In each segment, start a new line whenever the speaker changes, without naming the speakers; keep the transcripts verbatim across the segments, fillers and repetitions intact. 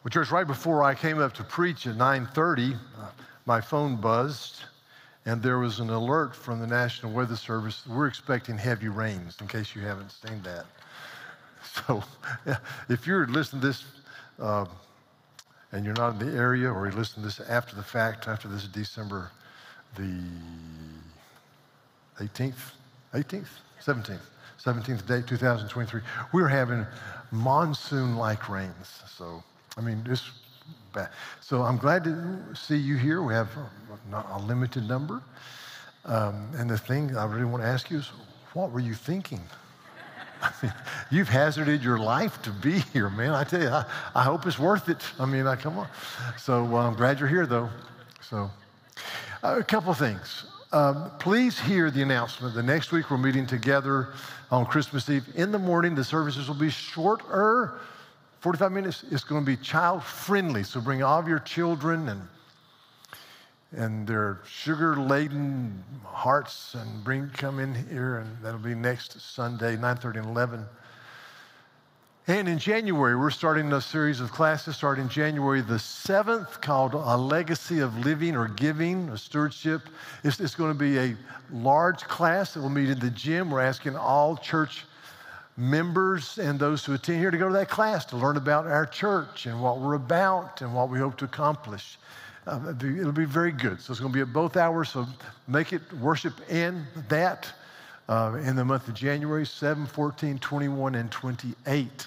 Well, church, right before I came up to preach at nine thirty, uh, my phone buzzed, and there was an alert from the National Weather Service. We're expecting heavy rains, in case you haven't seen that. So if you're listening to this uh, and you're not in the area, or you're listening to this after the fact, after this December the eighteenth, eighteenth, seventeenth, seventeenth day, two thousand twenty-three, we're having monsoon-like rains. So, I mean, it's bad. So I'm glad to see you here. We have a, not a limited number. Um, and the thing I really want to ask you is, what were you thinking? I mean, you've hazarded your life to be here, man. I tell you, I, I hope it's worth it. I mean, I, come on. So well, I'm glad you're here, though. So uh, a couple things. Um, please hear the announcement that next week we're meeting together on Christmas Eve. In the morning, the services will be shorter, forty-five minutes. It's going to be child-friendly, so bring all of your children and and their sugar-laden hearts and bring come in here, and that'll be next Sunday, nine thirty and eleven. And in January, we're starting a series of classes starting January the seventh called A Legacy of Living or Giving, or Stewardship. It's, it's going to be a large class that will meet in the gym. We're asking all church members and those who attend here to go to that class to learn about our church and what we're about and what we hope to accomplish. Uh, it'll, be, it'll be very good. So it's going to be at both hours, so make it worship in that uh, in the month of January, seven, fourteen, twenty-one, and twenty-eight.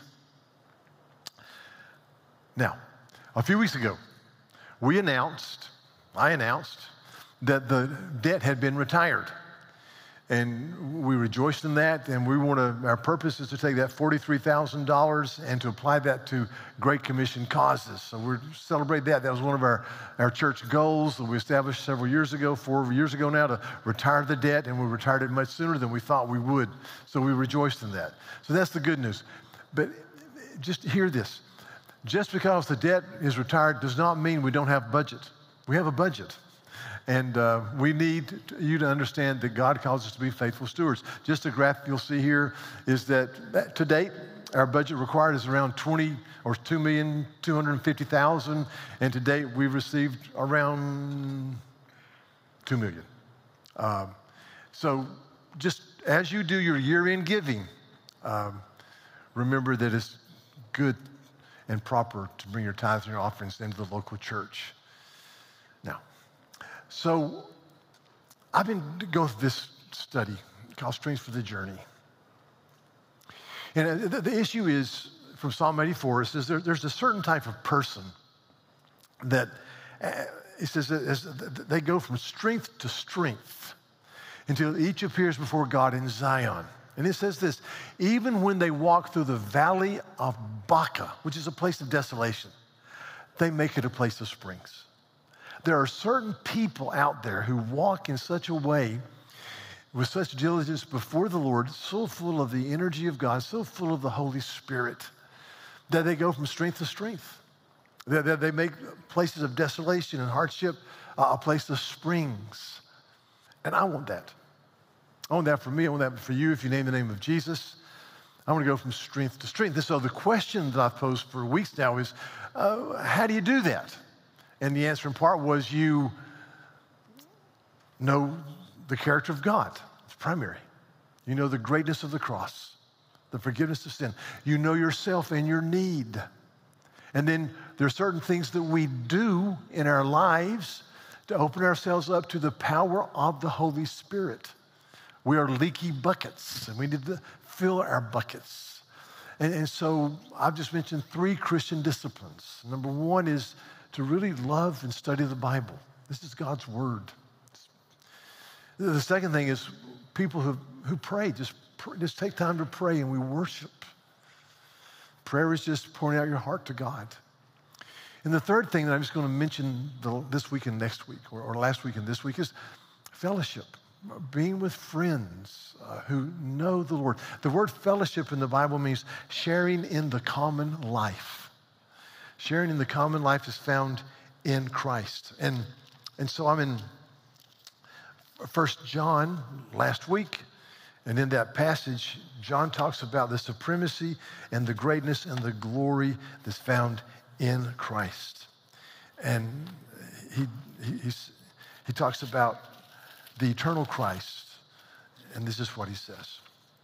Now, a few weeks ago, we announced, I announced, that the debt had been retired. And we rejoiced in that, and we want to, our purpose is to take that forty-three thousand dollars and to apply that to Great Commission causes. So we're celebrate that. That was one of our, our church goals that we established several years ago, four years ago now, to retire the debt, and we retired it much sooner than we thought we would. So we rejoiced in that. So that's the good news. But just hear this. Just because the debt is retired does not mean we don't have budget. We have a budget. And uh, we need you to understand that God calls us to be faithful stewards. Just a graph you'll see here is that to date, our budget required is around twenty or two million two hundred fifty thousand, and to date we've received around two million. Um, so just as you do your year-end giving, um, remember that it's good and proper to bring your tithes and your offerings into the local church. Now, so I've been going through this study called Strength for the Journey. And the, the issue is, from Psalm eighty-four, it says there, there's a certain type of person that, uh, it says that they go from strength to strength until each appears before God in Zion. And it says this, even when they walk through the valley of Baca, which is a place of desolation, they make it a place of springs. There are certain people out there who walk in such a way, with such diligence before the Lord, so full of the energy of God, so full of the Holy Spirit, that they go from strength to strength. That they make places of desolation and hardship a place of springs. And I want that. I want that for me. I want that for you if you name the name of Jesus. I want to go from strength to strength. So the question that I've posed for weeks now is, uh, how do you do that? And the answer in part was you know the character of God. It's primary. You know the greatness of the cross, the forgiveness of sin. You know yourself and your need. And then there are certain things that we do in our lives to open ourselves up to the power of the Holy Spirit. We are leaky buckets, and we need to fill our buckets. And, and so I've just mentioned three Christian disciplines. Number one is to really love and study the Bible. This is God's word. The second thing is people who, who pray. Just, pray, just take time to pray, and we worship. Prayer is just pouring out your heart to God. And the third thing that I'm just going to mention the, this week and next week, or, or last week and this week, is fellowship. Being with friends uh, who know the Lord. The word fellowship in the Bible means sharing in the common life. Sharing in the common life is found in Christ. And, and so I'm in First John last week, and in that passage, John talks about the supremacy and the greatness and the glory that's found in Christ. And he, he, he's, he talks about the eternal Christ, and this is what he says.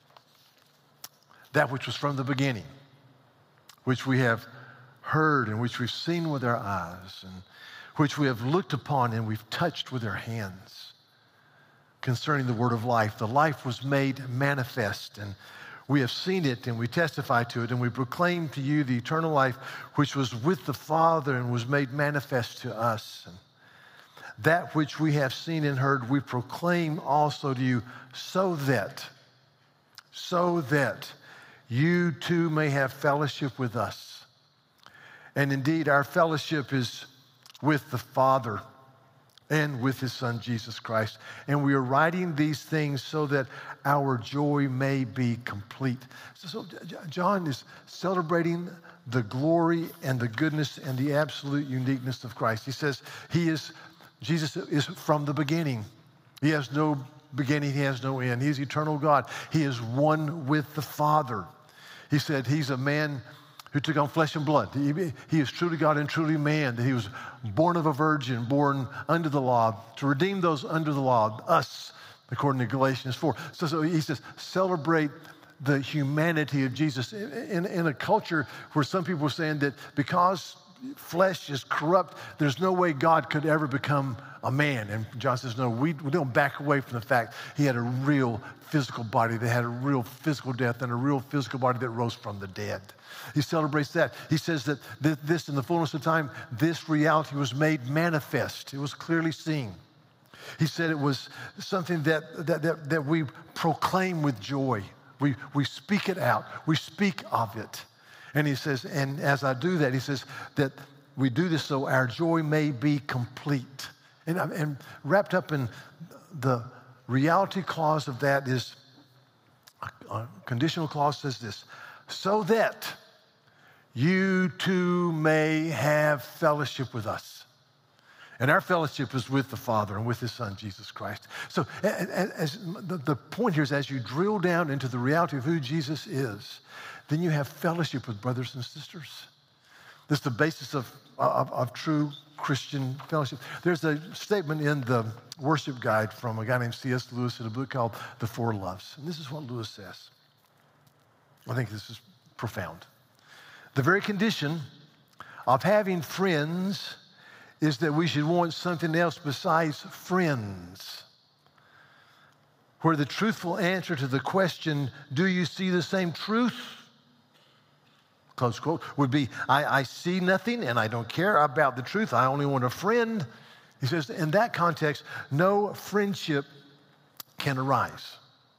That which was from the beginning, which we have heard and which we've seen with our eyes, and which we have looked upon and we've touched with our hands, concerning the word of life. The life was made manifest, and we have seen it, and we testify to it, and we proclaim to you the eternal life which was with the Father and was made manifest to us. And that which we have seen and heard, we proclaim also to you, so that, so that you too may have fellowship with us. And indeed, our fellowship is with the Father and with his Son, Jesus Christ. And we are writing these things so that our joy may be complete. So, so John is celebrating the glory and the goodness and the absolute uniqueness of Christ. He says he is, Jesus is from the beginning. He has no beginning, he has no end. He's eternal God. He is one with the Father. He said he's a man who took on flesh and blood. He, he is truly God and truly man, that he was born of a virgin, born under the law, to redeem those under the law, us, according to Galatians four. So, so he says, celebrate the humanity of Jesus. In, in, in a culture where some people are saying that because flesh is corrupt, there's no way God could ever become a man. And John says, no, we, we don't back away from the fact he had a real physical body that had a real physical death and a real physical body that rose from the dead. He celebrates that. He says that this, in the fullness of time, this reality was made manifest. It was clearly seen. He said it was something that, that, that, that we proclaim with joy. We, we speak it out. We speak of it. And he says, and as I do that, he says that we do this so our joy may be complete. And, and wrapped up in the reality clause of that is, a, a conditional clause says this, so that you too may have fellowship with us. And our fellowship is with the Father and with his Son, Jesus Christ. So as, the, the point here is, as you drill down into the reality of who Jesus is, then you have fellowship with brothers and sisters. This is the basis of, of, of true Christian fellowship. There's a statement in the worship guide from a guy named C S Lewis in a book called The Four Loves. And this is what Lewis says. I think this is profound. The very condition of having friends is that we should want something else besides friends. Where the truthful answer to the question, do you see the same truth? Close quote, would be, I, I see nothing and I don't care about the truth. I only want a friend. He says, in that context, no friendship can arise.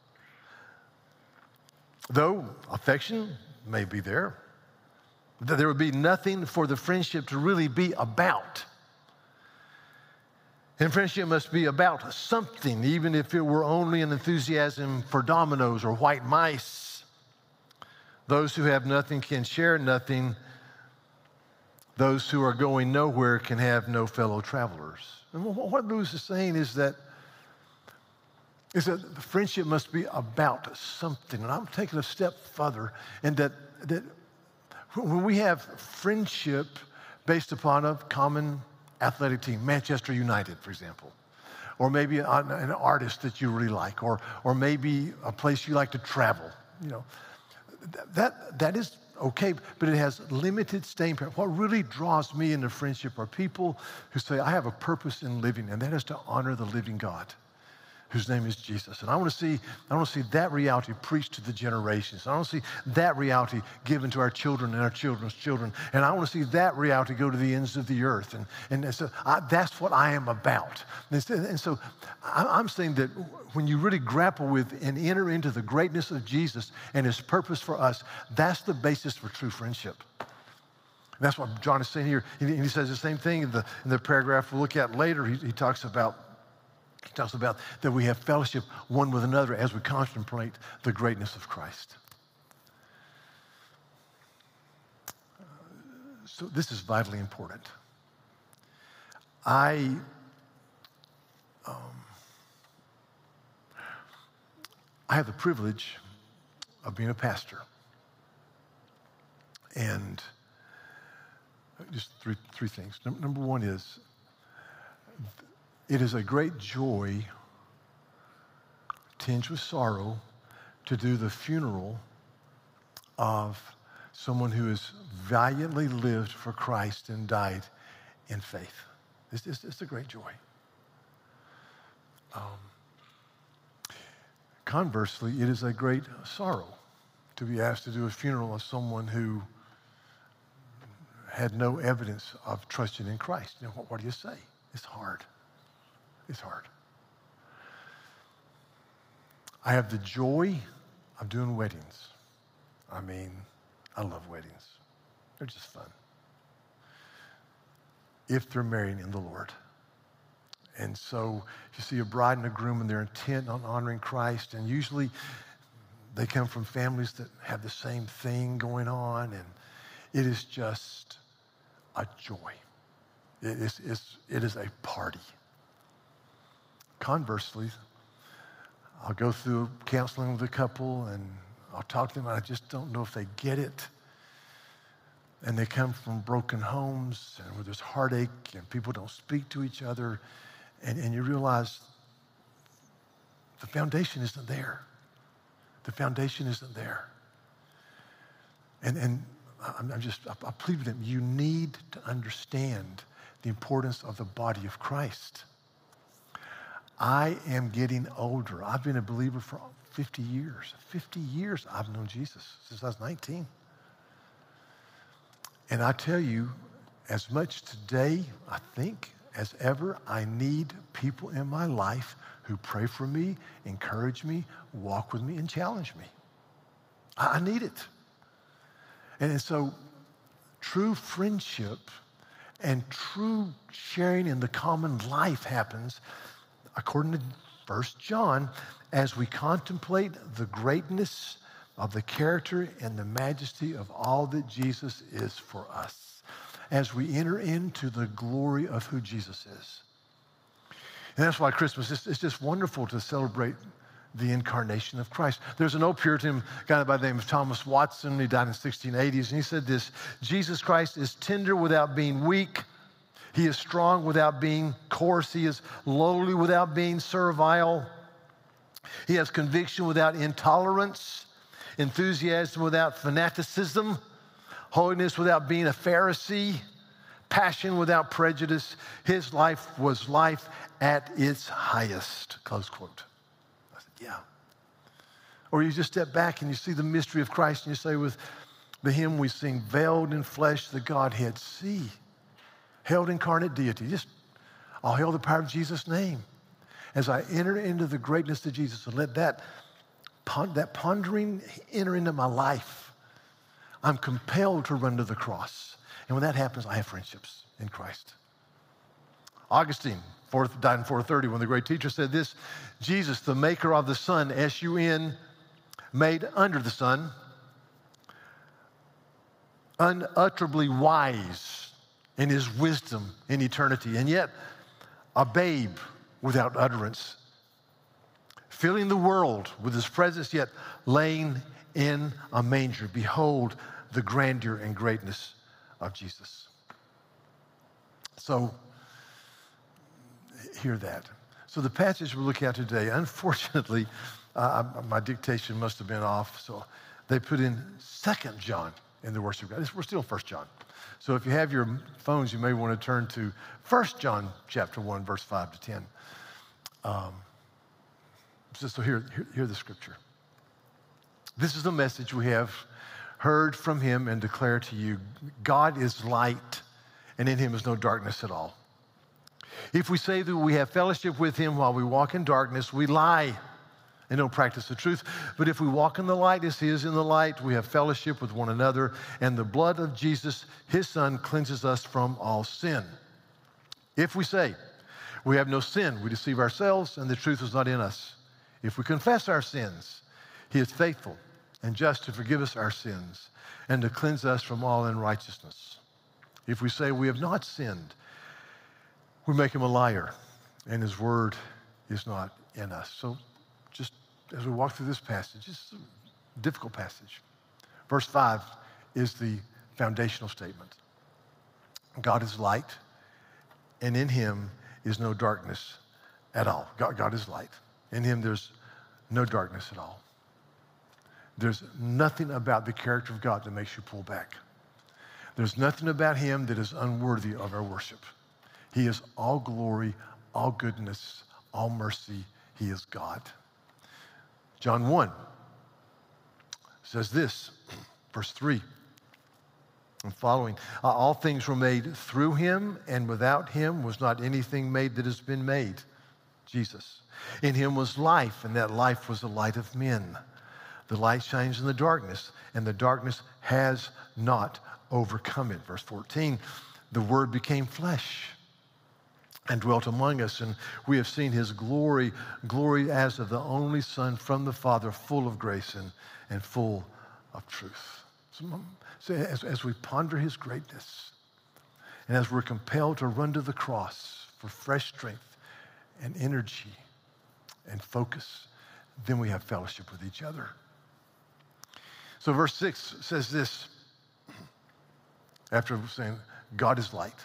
Though affection may be there, there would be nothing for the friendship to really be about. And friendship must be about something, even if it were only an enthusiasm for dominoes or white mice. Those who have nothing can share nothing. Those who are going nowhere can have no fellow travelers. And what Lewis is saying is that, is that friendship must be about something. And I'm taking a step further, and that, that when we have friendship based upon a common athletic team, Manchester United, for example, or maybe an, an artist that you really like, or, or maybe a place you like to travel, you know, that, that is okay, but it has limited staying power. What really draws me into friendship are people who say, I have a purpose in living, and that is to honor the living God, whose name is Jesus. And I want to see, I want to see that reality preached to the generations. I want to see that reality given to our children and our children's children. And I want to see that reality go to the ends of the earth. And, and so I, that's what I am about. And, and so I'm saying that when you really grapple with and enter into the greatness of Jesus and his purpose for us, that's the basis for true friendship. And that's what John is saying here. He, he says the same thing in the, in the paragraph we'll look at later. He, he talks about He talks about that we have fellowship one with another as we contemplate the greatness of Christ. So this is vitally important. I, um, I have the privilege of being a pastor. And just three, three things. Num- number one is, it is a great joy, tinged with sorrow, to do the funeral of someone who has valiantly lived for Christ and died in faith. It's, it's, it's a great joy. Um, conversely, it is a great sorrow to be asked to do a funeral of someone who had no evidence of trusting in Christ. You know, what, what do you say? It's hard. It's hard. I have the joy of doing weddings. I mean, I love weddings. They're just fun. If they're married in the Lord. And so you see a bride and a groom and they're intent on honoring Christ, and usually they come from families that have the same thing going on, and it is just a joy. It is, it's, it is a party. Conversely, I'll go through counseling with a couple and I'll talk to them, and I just don't know if they get it. And they come from broken homes and where there's heartache and people don't speak to each other. And, and you realize the foundation isn't there. The foundation isn't there. And, and I'm, I'm just, I, I plead with them, you need to understand the importance of the body of Christ. I am getting older. I've been a believer for fifty years. fifty years I've known Jesus, since I was nineteen. And I tell you, as much today, I think, as ever, I need people in my life who pray for me, encourage me, walk with me, and challenge me. I, I need it. And, and so true friendship and true sharing in the common life happens, according to First John, as we contemplate the greatness of the character and the majesty of all that Jesus is for us, as we enter into the glory of who Jesus is. And that's why Christmas is it's just wonderful to celebrate the incarnation of Christ. There's an old Puritan guy by the name of Thomas Watson. He died in the sixteen eighties, and he said this: Jesus Christ is tender without being weak. He is strong without being coarse. He is lowly without being servile. He has conviction without intolerance, enthusiasm without fanaticism, holiness without being a Pharisee, passion without prejudice. His life was life at its highest, close quote. I said, yeah. Or you just step back and you see the mystery of Christ and you say with the hymn we sing, veiled in flesh the Godhead see. Held incarnate deity. Just, I'll hail the power of Jesus' name. As I enter into the greatness of Jesus and let that, that pondering enter into my life, I'm compelled to run to the cross. And when that happens, I have friendships in Christ. Augustine, fourth, died in four thirty, when the great teacher said this: Jesus, the maker of the sun, S U N, made under the sun, unutterably wise in his wisdom in eternity, and yet a babe without utterance, filling the world with his presence, yet laying in a manger. Behold the grandeur and greatness of Jesus. So, hear that. So the passage we're looking at today, unfortunately, uh, my dictation must have been off, so they put in Second John in the worship guide. We're still in First John. So if you have your phones, you may want to turn to First John chapter one, verse five to ten. Um, so so hear, hear, hear the scripture. This is the message we have heard from him and declare to you. God is light, and in him is no darkness at all. If we say that we have fellowship with him while we walk in darkness, we lie and don't practice the truth. But if we walk in the light as he is in the light, we have fellowship with one another, and the blood of Jesus, his son, cleanses us from all sin. If we say we have no sin, we deceive ourselves, and the truth is not in us. If we confess our sins, he is faithful and just to forgive us our sins and to cleanse us from all unrighteousness. If we say we have not sinned, we make him a liar, and his word is not in us. So just as we walk through this passage, it's a difficult passage. Verse five is the foundational statement. God is light, and in him is no darkness at all. God, God is light. In him there's no darkness at all. There's nothing about the character of God that makes you pull back. There's nothing about him that is unworthy of our worship. He is all glory, all goodness, all mercy. He is God. John one says this, verse three and following. Uh, all things were made through him, and without him was not anything made that has been made. Jesus. In him was life, and that life was the light of men. The light shines in the darkness, and the darkness has not overcome it. Verse fourteen, the Word became flesh and dwelt among us, and we have seen his glory, glory as of the only Son from the Father, full of grace and, and full of truth. So, so as, as we ponder his greatness, and as we're compelled to run to the cross for fresh strength and energy and focus, then we have fellowship with each other. So verse six says this, after saying, God is light.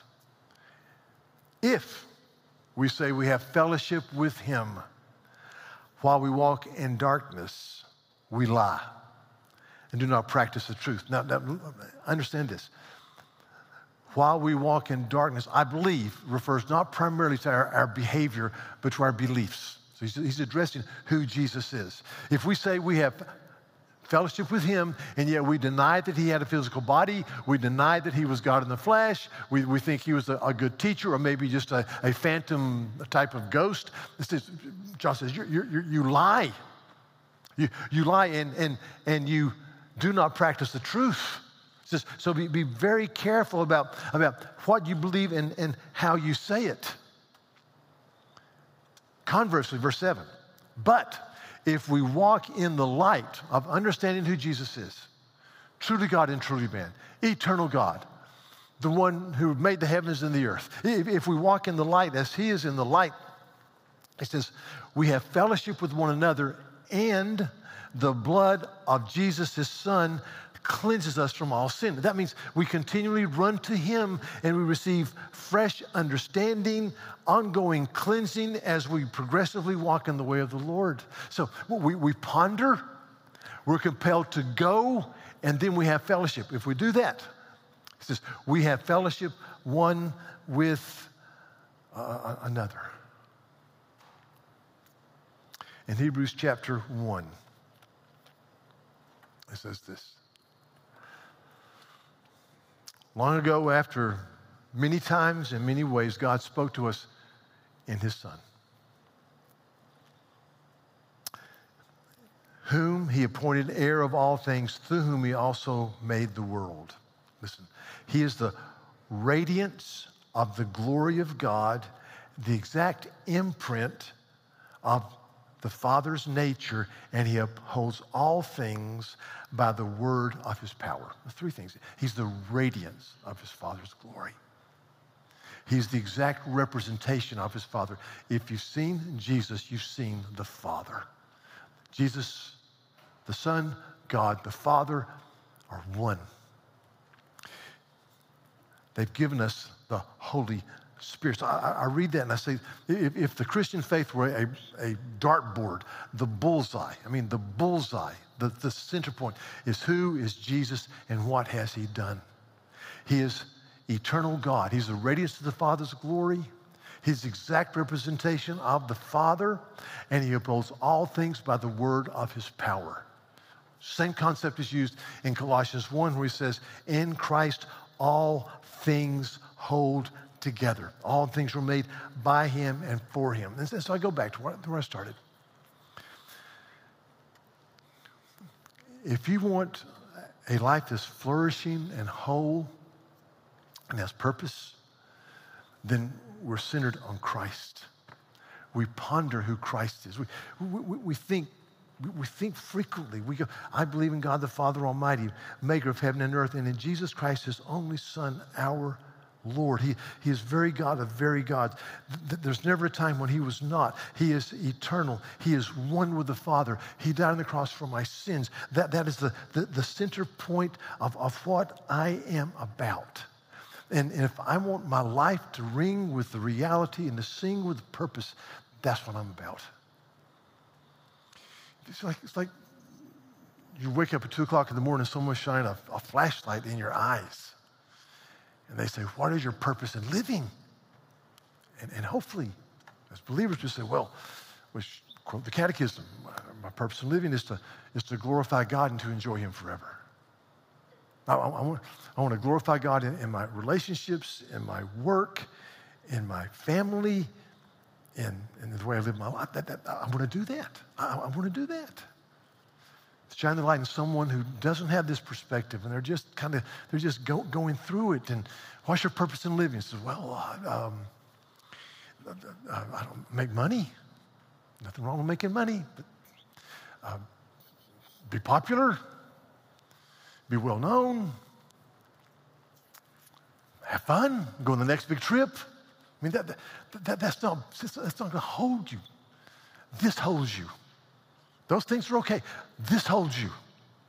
If we say we have fellowship with him while we walk in darkness, we lie and do not practice the truth. Now, now understand this. While we walk in darkness, I believe, refers not primarily to our, our behavior, but to our beliefs. So he's, he's addressing who Jesus is. If we say we have fellowship with him, and yet we deny that he had a physical body, we deny that he was God in the flesh, we, we think he was a, a good teacher, or maybe just a, a phantom type of ghost. This is, John says, you you you lie. You, you lie, and, and, and you do not practice the truth. Says, so be, be very careful about, about what you believe and, and how you say it. Conversely, verse seven, but if we walk in the light of understanding who Jesus is, truly God and truly man, eternal God, the one who made the heavens and the earth, if, if we walk in the light as he is in the light, it says, we have fellowship with one another, and the blood of Jesus, his son, cleanses us from all sin. That means we continually run to him and we receive fresh understanding, ongoing cleansing as we progressively walk in the way of the Lord. So we, we ponder, we're compelled to go, and then we have fellowship. If we do that, it says we have fellowship one with uh, another. In Hebrews chapter one, it says this. Long ago, after many times and many ways, God spoke to us in his Son, whom he appointed heir of all things, through whom he also made the world. Listen, he is the radiance of the glory of God, the exact imprint of the Father's nature, and he upholds all things by the word of his power. The three things. He's the radiance of his Father's glory. He's the exact representation of his Father. If you've seen Jesus, you've seen the Father. Jesus, the Son, God, the Father are one. They've given us the Holy Spirit. So I, I read that and I say, if, if the Christian faith were a, a dartboard, the bullseye, I mean the bullseye, the, the center point is who is Jesus and what has he done. He is eternal God. He's the radiance of the Father's glory. He's the exact representation of the Father, and he upholds all things by the word of his power. Same concept is used in Colossians one, where he says, in Christ all things hold together. All things were made by him and for him. And so I go back to where I started. If you want a life that's flourishing and whole and has purpose, then we're centered on Christ. We ponder who Christ is. We, we, we think we think frequently. We go, I believe in God the Father Almighty, maker of heaven and earth, and in Jesus Christ, his only Son, our Lord. He, he is very God of very gods. There's never a time when he was not. He is eternal. He is one with the Father. He died on the cross for my sins. That, that is the, the, the center point of, of what I am about. And, and if I want my life to ring with the reality and to sing with purpose, that's what I'm about. It's like, it's like you wake up at two o'clock in the morning and someone's shining a, a flashlight in your eyes. And they say, what is your purpose in living? And, and hopefully, as believers, we say, well, which quote the Catechism, my purpose in living is to, is to glorify God and to enjoy him forever. I, I, I, want, I want to glorify God in, in my relationships, in my work, in my family, in, in the way I live my life. That, that, I want to do that. I, I want to do that. Shine the light on someone who doesn't have this perspective, and they're just kind of, they're just go, going through it. And what's your purpose in living? He says, well, uh, um, I don't make money. Nothing wrong with making money. But, uh, be popular. Be well known. Have fun. Go on the next big trip. I mean, that, that, that, that's not, that's not going to hold you. This holds you. Those things are okay. This holds you.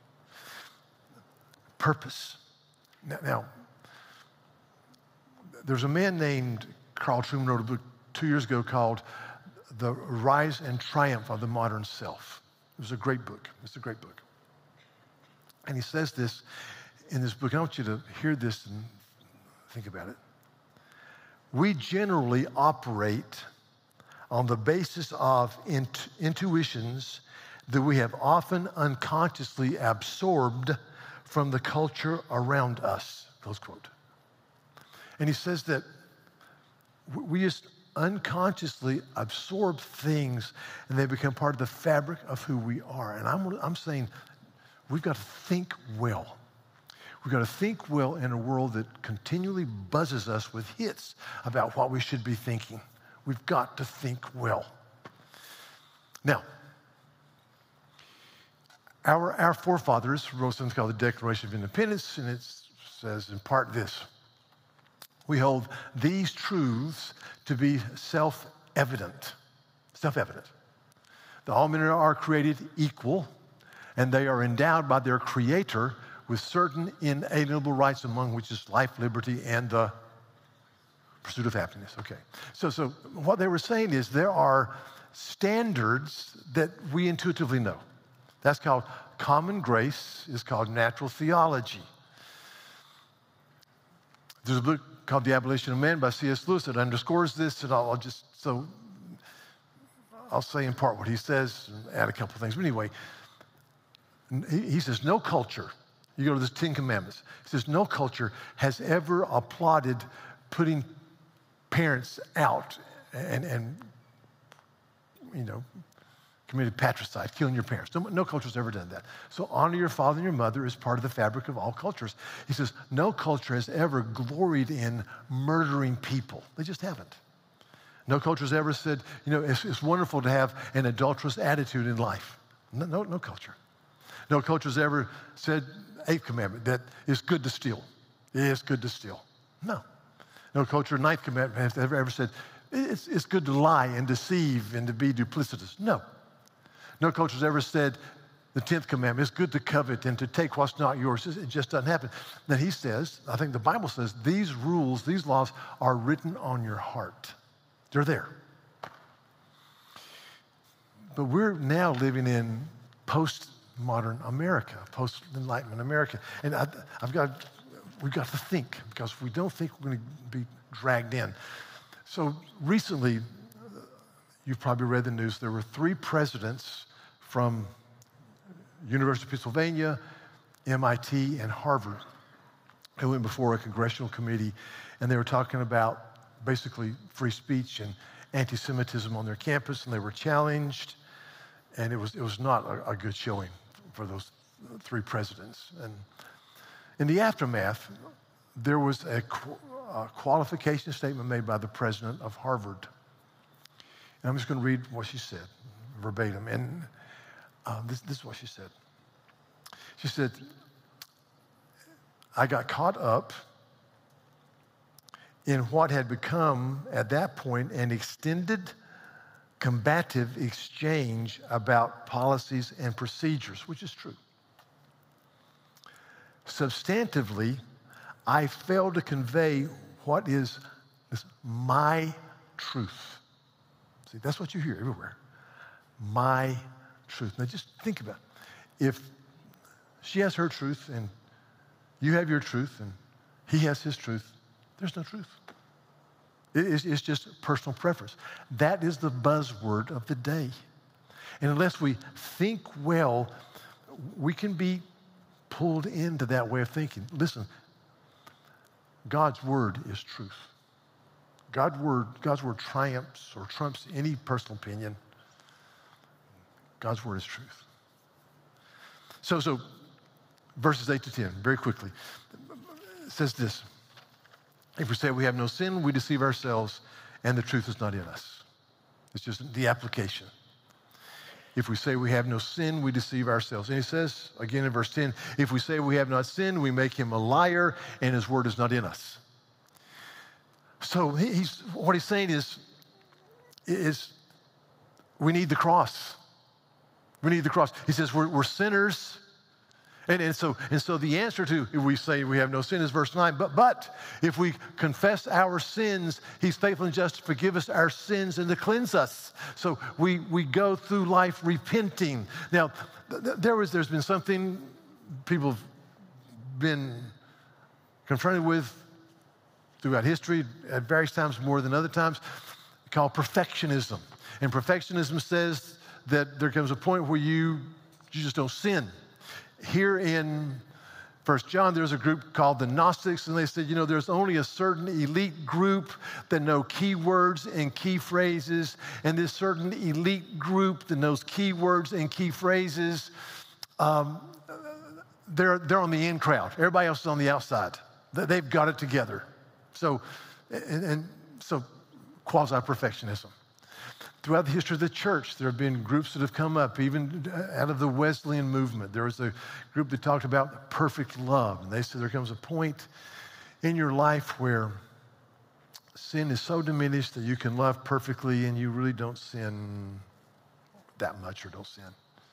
Purpose. Now, now, there's a man named Carl Trueman wrote a book two years ago called The Rise and Triumph of the Modern Self. It was a great book. It's a great book. And he says this in this book. I want you to hear this and think about it. We generally operate on the basis of int- intuitions that we have often unconsciously absorbed from the culture around us, close quote. And he says that we just unconsciously absorb things and they become part of the fabric of who we are. And I'm, I'm saying we've got to think well. We've got to think well in a world that continually buzzes us with hits about what we should be thinking. We've got to think well. Now, Our, our forefathers wrote something called the Declaration of Independence, and it says in part this: we hold these truths to be self-evident. Self-evident. That all men are created equal, and they are endowed by their Creator with certain inalienable rights, among which is life, liberty, and the pursuit of happiness. Okay. So, so what they were saying is there are standards that we intuitively know. That's called common grace. It's called natural theology. There's a book called The Abolition of Man by C S Lewis that underscores this, and I'll, I'll just, so I'll say in part what he says and add a couple of things. But anyway, he, he says no culture, you go to the Ten Commandments, he says no culture has ever applauded putting parents out and, and you know, committed patricide, killing your parents. No, no culture's ever done that. So honor your father and your mother is part of the fabric of all cultures. He says, no culture has ever gloried in murdering people. They just haven't. No culture has ever said, you know, it's, it's wonderful to have an adulterous attitude in life. No, no, no culture. No culture has ever said, eighth commandment, that it's good to steal. It's good to steal. No. No culture, ninth commandment, has ever, ever said, it's, it's good to lie and deceive and to be duplicitous. No. No culture has ever said, the tenth commandment, it's good to covet and to take what's not yours. It just doesn't happen. Then he says, I think the Bible says, these rules, these laws are written on your heart. They're there. But we're now living in postmodern America, post-Enlightenment America. And I, I've got, we've got to think, because if we don't think, we're going to be dragged in. So recently, you've probably read the news, there were three presidents from University of Pennsylvania, M I T, and Harvard who went before a congressional committee, and they were talking about basically free speech and anti-Semitism on their campus, and they were challenged, and it was it was not a, a good showing for those three presidents. And in the aftermath, there was a, a qualification statement made by the president of Harvard. And I'm just going to read what she said, verbatim. And uh, this, this is what she said. She said, I got caught up in what had become, at that point, an extended combative exchange about policies and procedures, which is true. Substantively, I fail to convey what is this, my truth. See, that's what you hear everywhere. My truth. Now just think about it. If she has her truth and you have your truth and he has his truth, there's no truth. It's, it's just personal preference. That is the buzzword of the day. And unless we think well, we can be pulled into that way of thinking. Listen, God's word is truth. God's word, God's word triumphs or trumps any personal opinion. God's word is truth. So, so verses eight to ten, very quickly, it says this. If we say we have no sin, we deceive ourselves, and the truth is not in us. It's just the application. If we say we have no sin, we deceive ourselves. And he says, again in verse ten, if we say we have not sinned, we make him a liar, and his word is not in us. So he's, what he's saying is, is we need the cross. We need the cross. He says we're, we're sinners. And, and, so, and so the answer to if we say we have no sin is verse nine. But, but if we confess our sins, he's faithful and just to forgive us our sins and to cleanse us. So we, we go through life repenting. Now, th- there was, there's been something people have been confronted with throughout history at various times more than other times called perfectionism. And perfectionism says that there comes a point where you, you just don't sin. Here in First John, there's a group called the Gnostics, and they said, you know, there's only a certain elite group that know key words and key phrases, and this certain elite group that knows key words and key phrases, um, they're, they're on the in crowd. Everybody else is on the outside. They've got it together. So, and, and so quasi-perfectionism. Throughout the history of the church, there have been groups that have come up, even out of the Wesleyan movement. There was a group that talked about perfect love. And they said there comes a point in your life where sin is so diminished that you can love perfectly and you really don't sin that much or don't sin.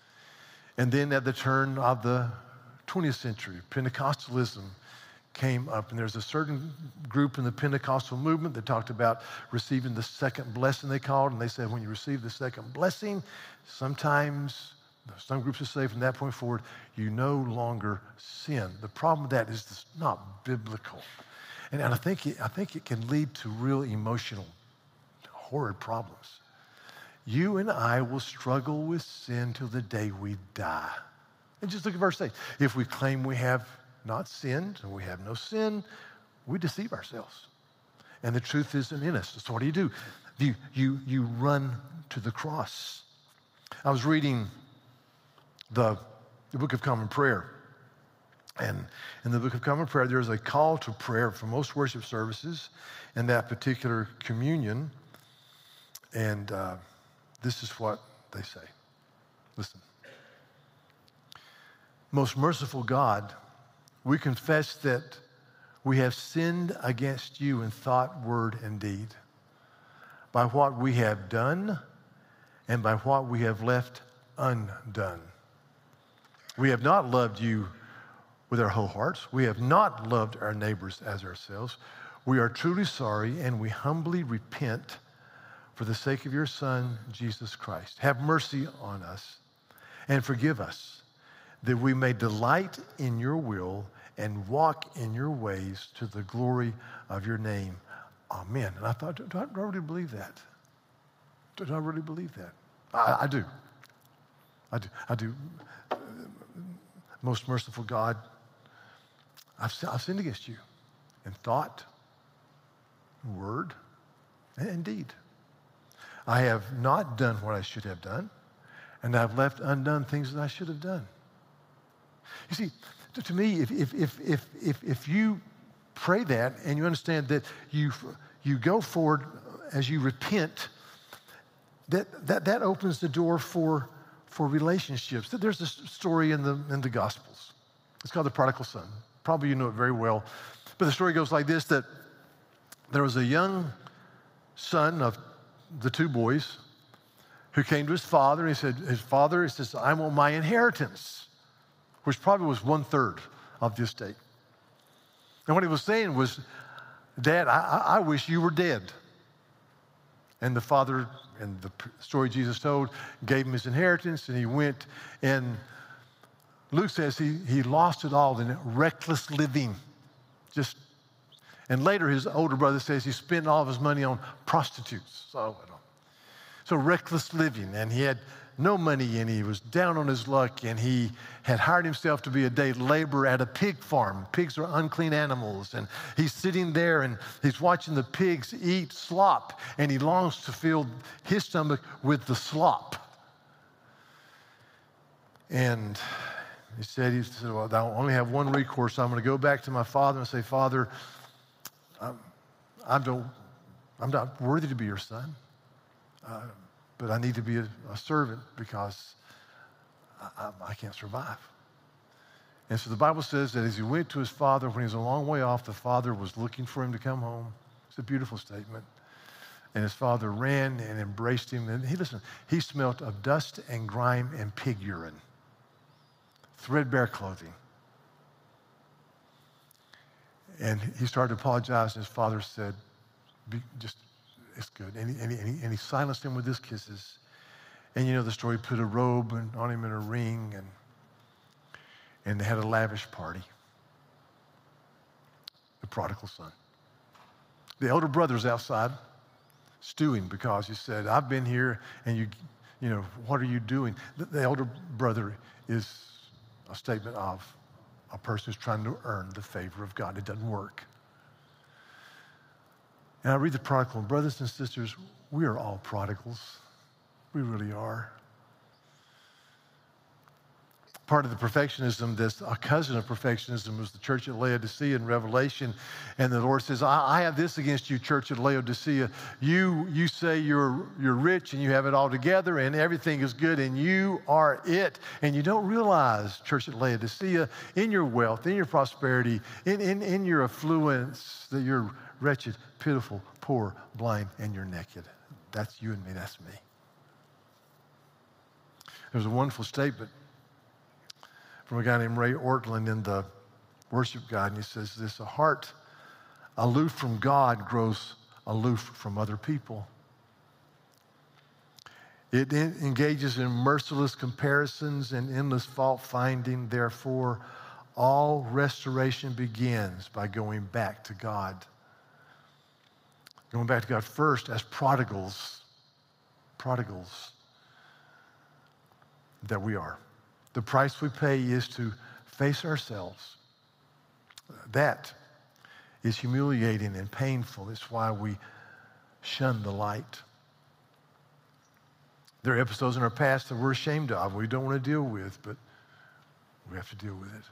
And then at the turn of the twentieth century, Pentecostalism came up, and there's a certain group in the Pentecostal movement that talked about receiving the second blessing, they called, and they said when you receive the second blessing, sometimes, some groups will say from that point forward, you no longer sin. The problem with that is it's not biblical. And, and I think it, I think it can lead to real emotional, horrid problems. You and I will struggle with sin till the day we die. And just look at verse eight. If we claim we have not sinned, and we have no sin, we deceive ourselves. And the truth isn't in us. So what do you do? You, you, you run to the cross. I was reading the, the Book of Common Prayer. And in the Book of Common Prayer, there's a call to prayer for most worship services in that particular communion. And uh, this is what they say. Listen. Most merciful God, we confess that we have sinned against you in thought, word, and deed, by what we have done and by what we have left undone. We have not loved you with our whole hearts. We have not loved our neighbors as ourselves. We are truly sorry, and we humbly repent for the sake of your Son, Jesus Christ. Have mercy on us and forgive us, that we may delight in your will and walk in your ways to the glory of your name. Amen. And I thought, do I, do I really believe that? Do I really believe that? I, I do. I do. I do. Most merciful God, I've, I've sinned against you in thought, word, and deed. I have not done what I should have done, and I've left undone things that I should have done. You see, to, to me, if, if, if, if, if, if you pray that and you understand that you, you go forward as you repent, that, that, that opens the door for, for relationships. There's a story in the, in the Gospels. It's called the Prodigal Son. Probably you know it very well. But the story goes like this, that there was a young son of the two boys who came to his father, and he said, his father, he says, I want my inheritance, which probably was one third of the estate. And what he was saying was, Dad, I, I wish you were dead. And the father, and the story Jesus told, gave him his inheritance, and he went. And Luke says he, he lost it all in reckless living. Just, and later his older brother says he spent all of his money on prostitutes. So, so reckless living, and he had no money, and he was down on his luck, and he had hired himself to be a day laborer at a pig farm. Pigs are unclean animals, and he's sitting there, and he's watching the pigs eat slop, and he longs to fill his stomach with the slop. And he said, he said, well, I only have one recourse. So I'm going to go back to my father and say, Father, I'm, I'm, don't, I'm not worthy to be your son. Uh, but I need to be a, a servant because I, I, I can't survive. And so the Bible says that as he went to his father, when he was a long way off, the father was looking for him to come home. It's a beautiful statement. And his father ran and embraced him. And he, listen, he smelt of dust and grime and pig urine, threadbare clothing. And he started to apologize, and his father said, Be, just, it's good. And he, and, he, and, he, and he silenced him with his kisses. And you know the story, put a robe and, on him and a ring, and, and they had a lavish party. The prodigal son. The elder brother's outside stewing because he said, I've been here, and you, you know, what are you doing? The, the elder brother is a statement of a person who's trying to earn the favor of God. It doesn't work. And I read the prodigal, and brothers and sisters, we are all prodigals. We really are. Part of the perfectionism, this a cousin of perfectionism, was the church at Laodicea in Revelation. And the Lord says, I, I have this against you, church at Laodicea. You, you say you're, you're rich and you have it all together and everything is good and you are it. And you don't realize, church at Laodicea, in your wealth, in your prosperity, in, in, in your affluence, that you're wretched, pitiful, poor, blind, and you're naked. That's you and me. That's me. There's a wonderful statement from a guy named Ray Ortlund in the Worship Guide, and he says this: a heart aloof from God grows aloof from other people. It engages in merciless comparisons and endless fault finding. Therefore, all restoration begins by going back to God. Going back to God first as prodigals, prodigals that we are. The price we pay is to face ourselves. That is humiliating and painful. It's why we shun the light. There are episodes in our past that we're ashamed of, we don't want to deal with, but we have to deal with it.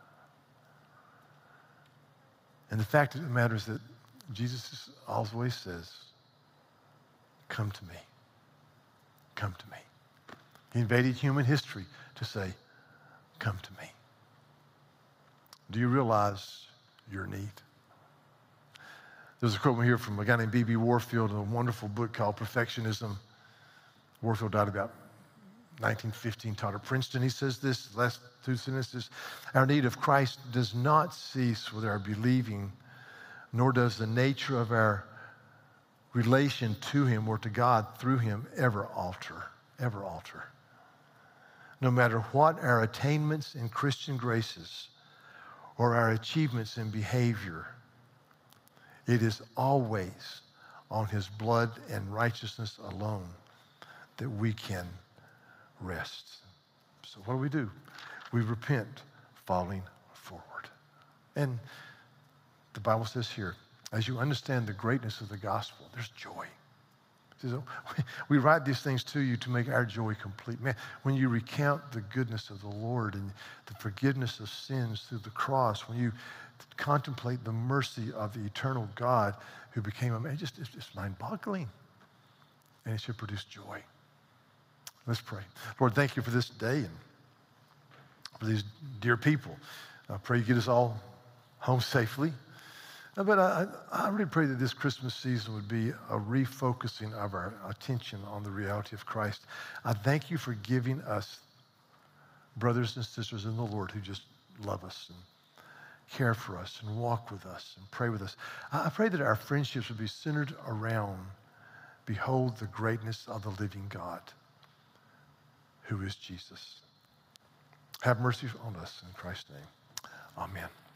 And the fact of the matter is that Jesus always says, come to me. Come to me. He invaded human history to say, come to me. Do you realize your need? There's a quote here from a guy named B B Warfield in a wonderful book called Perfectionism. Warfield died about nineteen fifteen, taught at Princeton. He says this, last two sentences: our need of Christ does not cease with our believing, nor does the nature of our relation to him or to God through him ever alter, ever alter. No matter what our attainments in Christian graces or our achievements in behavior, it is always on his blood and righteousness alone that we can rest. So what do we do? We repent, falling forward. And the Bible says here, as you understand the greatness of the gospel, there's joy. We write these things to you to make our joy complete. Man, when you recount the goodness of the Lord and the forgiveness of sins through the cross, when you contemplate the mercy of the eternal God who became a man, just, it's, it's mind-boggling. And it should produce joy. Let's pray. Lord, thank you for this day and for these dear people. I pray you get us all home safely. But I, I really pray that this Christmas season would be a refocusing of our attention on the reality of Christ. I thank you for giving us brothers and sisters in the Lord who just love us and care for us and walk with us and pray with us. I pray that our friendships would be centered around, behold the greatness of the living God, who is Jesus. Have mercy on us in Christ's name. Amen.